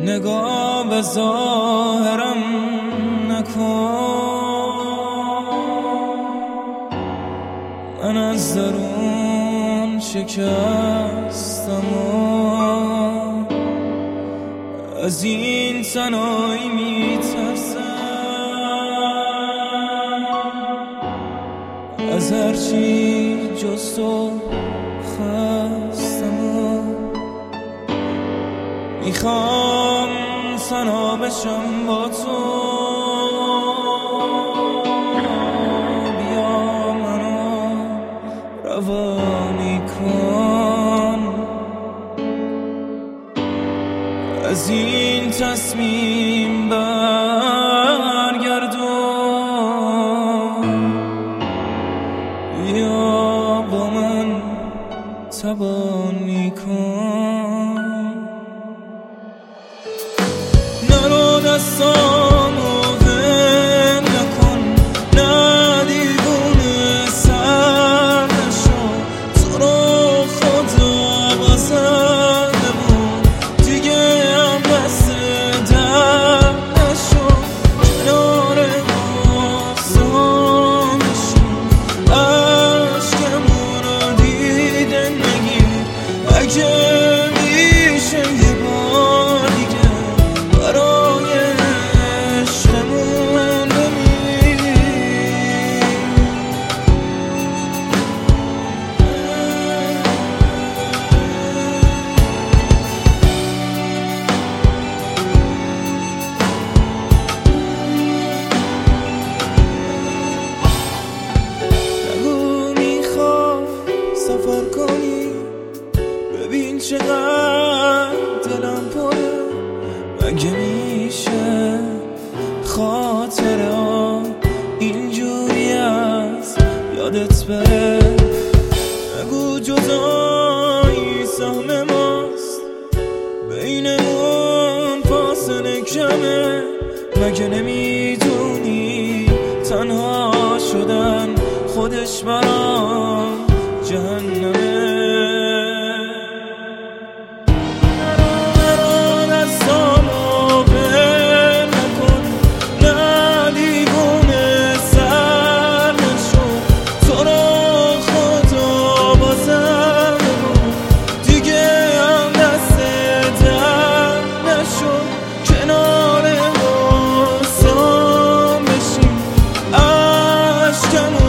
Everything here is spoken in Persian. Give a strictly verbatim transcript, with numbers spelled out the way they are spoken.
نگاه به ظاهرم نکن، من از درون شکستم و از این تنهایی میترسم، از هرچی جز تو خستم و میخوام تنها بشم با تو. بیا منو روانی کن از این تصمیم برگردون، بیا با من تبانی کن. نرو دستامو ول نکن، نه دیوونه سر نشو، تو رو خدا بزرده بود دیگه هم دست در نشو. کنار غصه ها بشین، عشقمون رو دیده نگیر، اگه میشه یه بار دیگه برای عشقمون بمیر. نگو میخوای سفر کنی، ببین چقدر دلم پره، مگه میشه خاطره ها اینجوری از یادت بره. نگو جدایی سهم ماست، بینمون فاصله کمه، مگه نمیدونی تنها شدن خودش برام جهنمه. Come on.